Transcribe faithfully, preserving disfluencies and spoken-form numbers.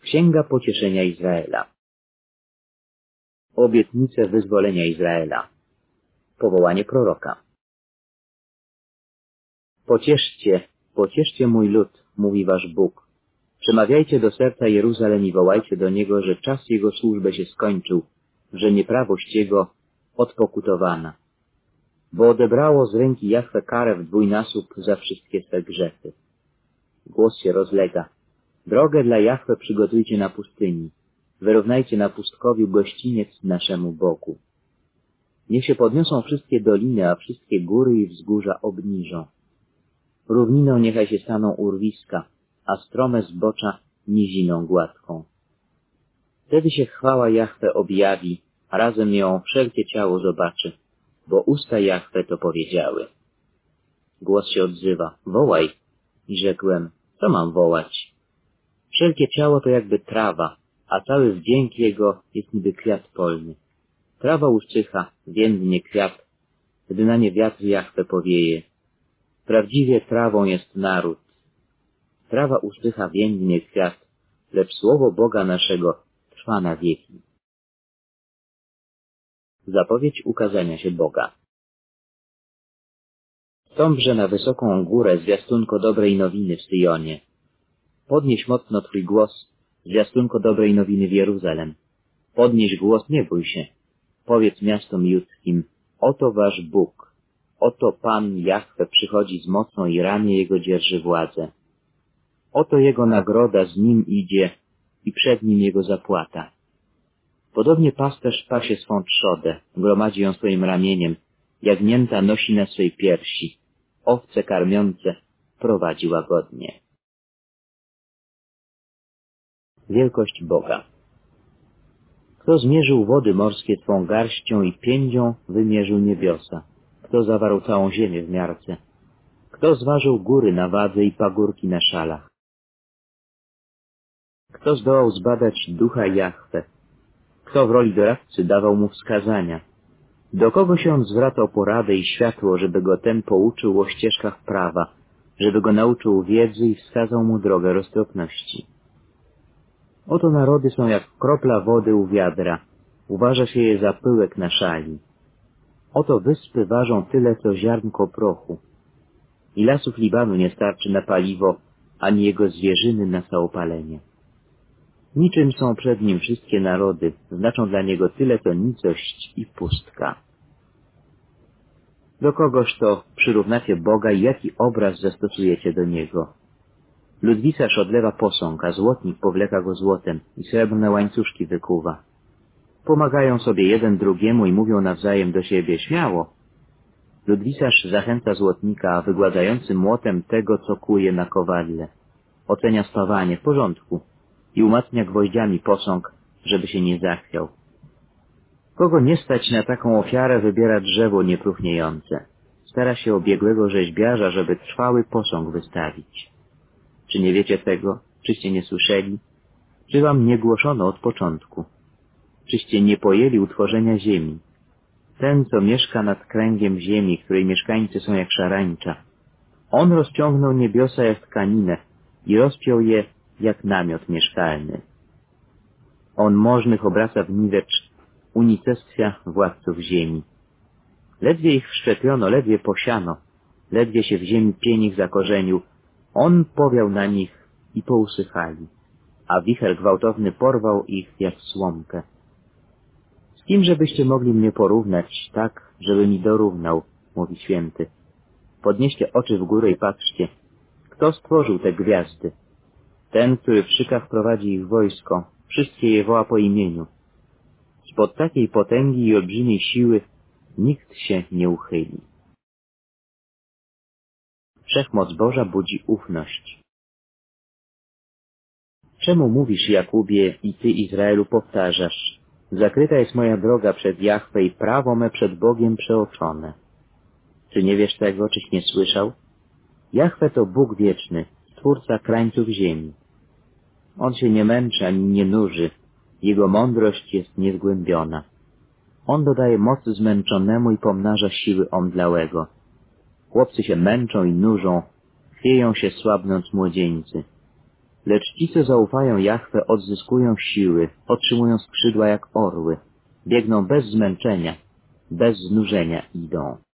Księga Pocieszenia Izraela. Obietnice wyzwolenia Izraela. Powołanie proroka. Pocieszcie, pocieszcie mój lud, mówi wasz Bóg. Przemawiajcie do serca Jeruzalem i wołajcie do niego, że czas jego służby się skończył, że nieprawość jego odpokutowana. Bo odebrało z ręki Jahwe karę w dwójnasób za wszystkie swe grzechy. Głos się rozlega. Drogę dla Jahwe przygotujcie na pustyni. Wyrównajcie na pustkowiu gościniec naszemu Bogu. Niech się podniosą wszystkie doliny, a wszystkie góry i wzgórza obniżą. Równiną niechaj się staną urwiska, a strome zbocza niziną gładką. Wtedy się chwała Jahwe objawi, a razem ją wszelkie ciało zobaczy, bo usta Jahwe to powiedziały. Głos się odzywa, wołaj. I rzekłem, co mam wołać? Wszelkie ciało to jakby trawa, a cały wdzięk jego jest niby kwiat polny. Trawa usycha, więdnie kwiat, gdy na nie wiatr Jahwe powieje. Prawdziwie trawą jest naród. Trawa usycha, więdnie kwiat, lecz słowo Boga naszego trwa na wieki. Zapowiedź ukazania się Boga. Stąpże na wysoką górę, zwiastunko dobrej nowiny w Syjonie. Podnieś mocno Twój głos, zwiastunko dobrej nowiny w Jeruzalem. Podnieś głos, nie bój się. Powiedz miastom judzkim, oto wasz Bóg, oto Pan Jahwe przychodzi z mocą i ramię Jego dzierży władzę. Oto Jego nagroda z Nim idzie i przed Nim Jego zapłata. Podobnie pasterz pasie swą trzodę, gromadzi ją swoim ramieniem, jagnięta nosi na swej piersi, owce karmiące prowadzi łagodnie. Wielkość Boga. Kto zmierzył wody morskie Twą garścią i piędzią wymierzył niebiosa? Kto zawarł całą ziemię w miarce? Kto zważył góry na wadze i pagórki na szalach? Kto zdołał zbadać ducha Jahwe? Kto w roli doradcy dawał mu wskazania? Do kogo się on zwracał poradę i światło, żeby go ten pouczył o ścieżkach prawa, żeby go nauczył wiedzy i wskazał mu drogę roztropności? Oto narody są jak kropla wody u wiadra, uważa się je za pyłek na szali. Oto wyspy ważą tyle, co ziarnko prochu. I lasów Libanu nie starczy na paliwo, ani jego zwierzyny na całopalenie. Niczym są przed nim wszystkie narody, znaczą dla niego tyle, co nicość i pustka. Do kogoż to przyrównacie Boga i jaki obraz zastosujecie do Niego? Ludwisarz odlewa posąg, a złotnik powleka go złotem i srebrne łańcuszki wykuwa. Pomagają sobie jeden drugiemu i mówią nawzajem do siebie śmiało. Ludwisarz zachęca złotnika, wygładzający młotem tego, co kuje na kowadle. Ocenia spawanie w porządku i umacnia gwoździami posąg, żeby się nie zachwiał. Kogo nie stać na taką ofiarę, wybiera drzewo niepróchniejące. Stara się o biegłego rzeźbiarza, żeby trwały posąg wystawić. Czy nie wiecie tego? Czyście nie słyszeli? Czy wam nie głoszono od początku? Czyście nie pojęli utworzenia ziemi? Ten, co mieszka nad kręgiem ziemi, której mieszkańcy są jak szarańcza. On rozciągnął niebiosa jak tkaninę i rozpiął je jak namiot mieszkalny. On możnych obraca w niwecz, unicestwia władców ziemi. Ledwie ich wszczepiono, ledwie posiano, ledwie się w ziemi pień ich zakorzenił, on powiał na nich i pousychali, a wicher gwałtowny porwał ich jak słomkę. Z kim żebyście mogli mnie porównać, tak, żeby mi dorównał, mówi święty. Podnieście oczy w górę i patrzcie, kto stworzył te gwiazdy? Ten, który w szykach prowadzi ich wojsko, wszystkie je woła po imieniu. Spod takiej potęgi i olbrzymiej siły nikt się nie uchyli. Wszechmoc Boża budzi ufność. Czemu mówisz, Jakubie, i ty, Izraelu, powtarzasz? Zakryta jest moja droga przed Jahwe i prawo me przed Bogiem przeoczone. Czy nie wiesz tego, czyś nie słyszał? Jahwe to Bóg wieczny, Stwórca krańców ziemi. On się nie męczy ani nie nuży, Jego mądrość jest niezgłębiona. On dodaje mocy zmęczonemu i pomnaża siły omdlałego. Chłopcy się męczą i nużą, chwieją się słabnąc młodzieńcy. Lecz ci, co zaufają Jahwe, odzyskują siły, otrzymują skrzydła jak orły, biegną bez zmęczenia, bez znużenia idą.